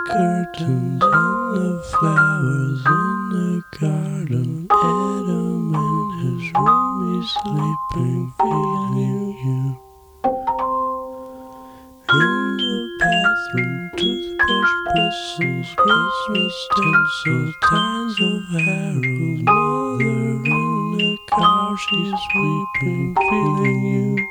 curtains and the flowers in the garden. Adam in his room, he's sleeping, feeling you. In the bathroom, toothbrush bristles, Christmas tinsel, tines of arrows. Mother in the car, she's weeping, feeling you.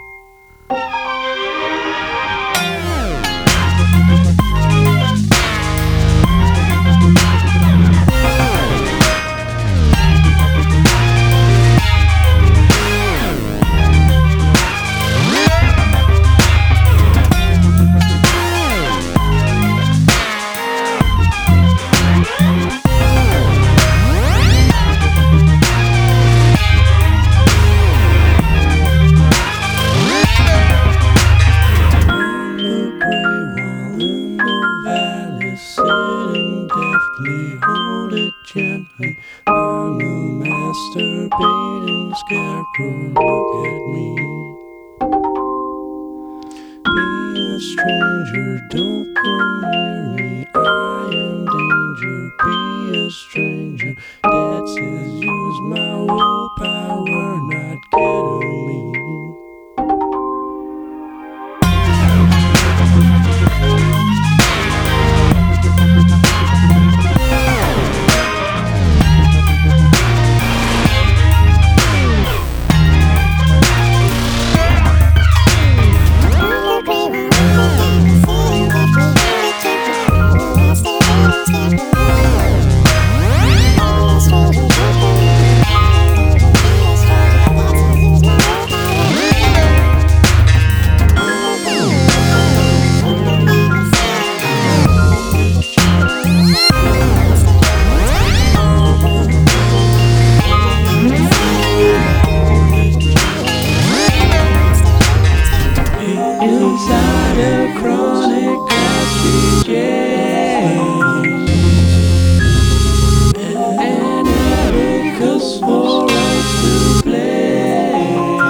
Sitting deftly, hold it gently. I'm a masturbating scarecrow, look at me. Be a stranger, don't come near me. I am danger, be a stranger. Dad says use my willpower, not get me. Inside a chronic an abacus for us to play.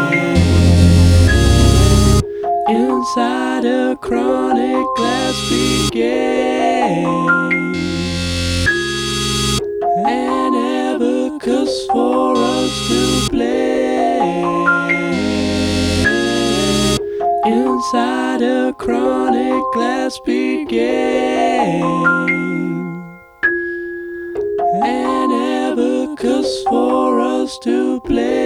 Inside a chronic glass began an abacus for us to play. Inside a chronic glass began an abacus for us to play.